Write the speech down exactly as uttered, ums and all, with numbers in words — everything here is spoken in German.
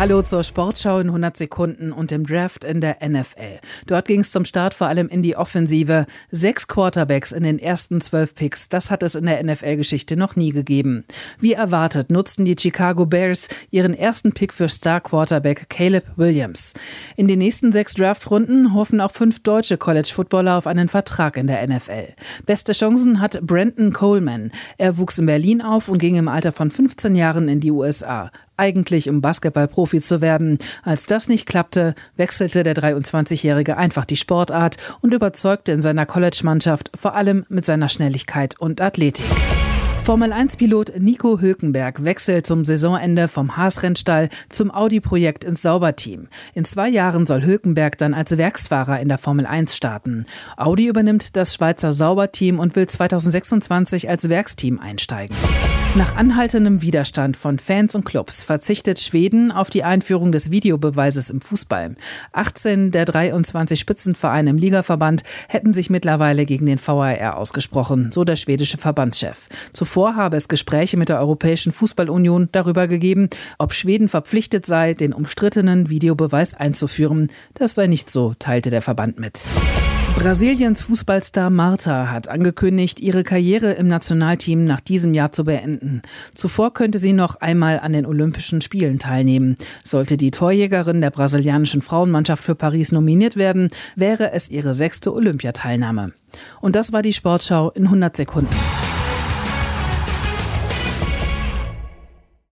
Hallo zur Sportschau in hundert Sekunden und dem Draft in der N F L. Dort ging es zum Start vor allem in die Offensive. Sechs Quarterbacks in den ersten zwölf Picks, das hat es in der N F L-Geschichte noch nie gegeben. Wie erwartet nutzten die Chicago Bears ihren ersten Pick für Star-Quarterback Caleb Williams. In den nächsten sechs Draftrunden hoffen auch fünf deutsche College-Footballer auf einen Vertrag in der N F L. Beste Chancen hat Brandon Coleman. Er wuchs in Berlin auf und ging im Alter von fünfzehn Jahren in die U S A. Eigentlich um Basketballprofi zu werden. Als das nicht klappte, wechselte der dreiundzwanzigjährige einfach die Sportart und überzeugte in seiner College-Mannschaft vor allem mit seiner Schnelligkeit und Athletik. Formel eins Pilot Nico Hülkenberg wechselt zum Saisonende vom Haas-Rennstall zum Audi-Projekt ins Sauberteam. In zwei Jahren soll Hülkenberg dann als Werksfahrer in der Formel eins starten. Audi übernimmt das Schweizer Sauberteam und will zweitausendsechsundzwanzig als Werksteam einsteigen. Nach anhaltendem Widerstand von Fans und Clubs verzichtet Schweden auf die Einführung des Videobeweises im Fußball. achtzehn der dreiundzwanzig Spitzenvereine im Ligaverband hätten sich mittlerweile gegen den V A R ausgesprochen, so der schwedische Verbandschef. Zuvor habe es Gespräche mit der Europäischen Fußballunion darüber gegeben, ob Schweden verpflichtet sei, den umstrittenen Videobeweis einzuführen. Das sei nicht so, teilte der Verband mit. Brasiliens Fußballstar Marta hat angekündigt, ihre Karriere im Nationalteam nach diesem Jahr zu beenden. Zuvor könnte sie noch einmal an den Olympischen Spielen teilnehmen. Sollte die Torjägerin der brasilianischen Frauenmannschaft für Paris nominiert werden, wäre es ihre sechste Olympiateilnahme. Und das war die Sportschau in hundert Sekunden.